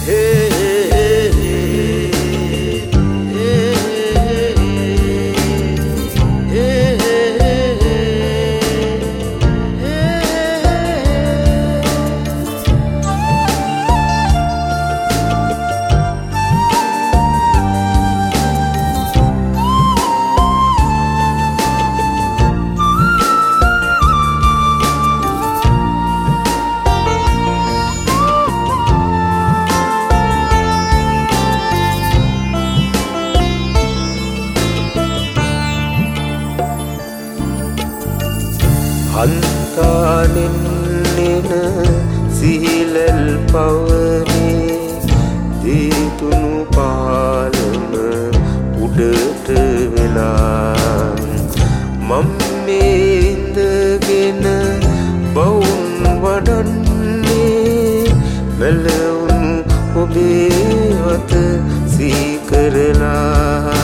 අන්තානෙන්නන සිහිලල් පවනේ දේතුණු පාලම උඩට වෙලා මම මේ ඉඳගෙන බවුන් වඩන්නේ මැලවුණු ඔබේ වත සීකරලා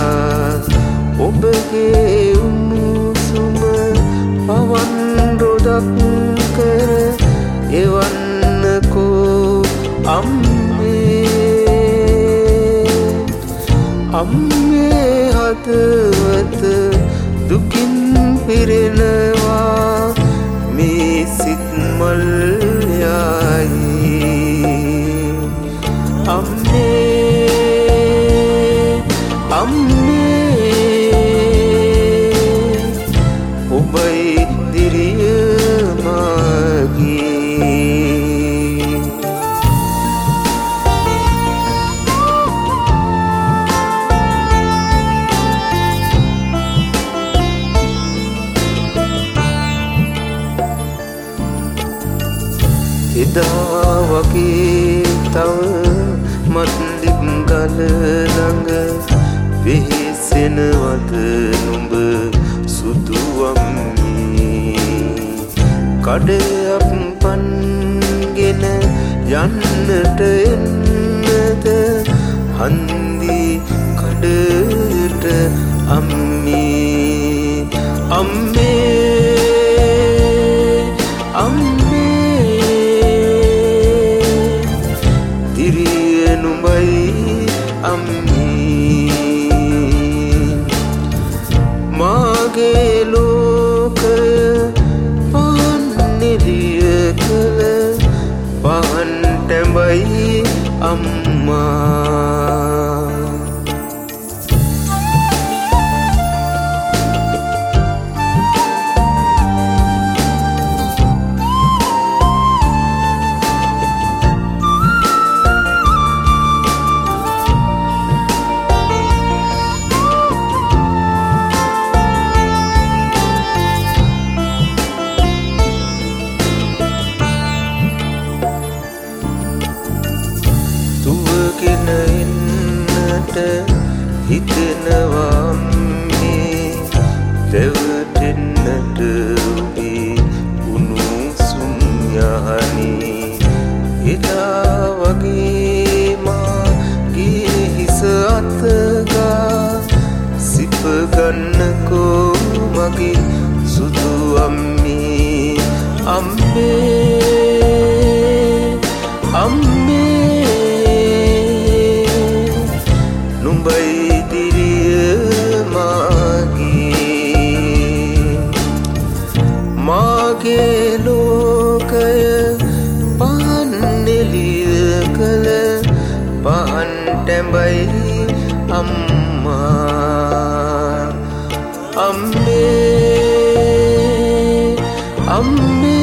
ඔබගේ උණුසුම පවන් රොදක් කර එවන්නකෝ අම්මේ හදවත දුකින් පිරෙනවා මේ සිත් මල් යයි අම්මේ ඔබයි දිරිය මාගේ එදා වගේ තව මත්ලික් ගල ළඟ වෙහෙසෙනවද නුඹ සුදුවම්මේ කඩයක් පන්ගෙන යන්නට එන්නද හන්දි කඩට අම්මේ දිරිය නුඹයි අම්මේ මාගේ ලෝකය පහන් නිලිය කළ පහන් ටැඹයි අම්මා දුවගෙන එන්නට හිතෙනවා මේ දැවටෙන්නට රුබී උණුසුම් යහනේ එදා වගේ මාගේ හිස අතගා සිප ගන්නකෝ මගේ සුදු අම්මේ නුඹයි දිරිය මාගේ ලෝකය පහන් එළිය කළ පහන් ටැඹයි අම්මා අම්මේ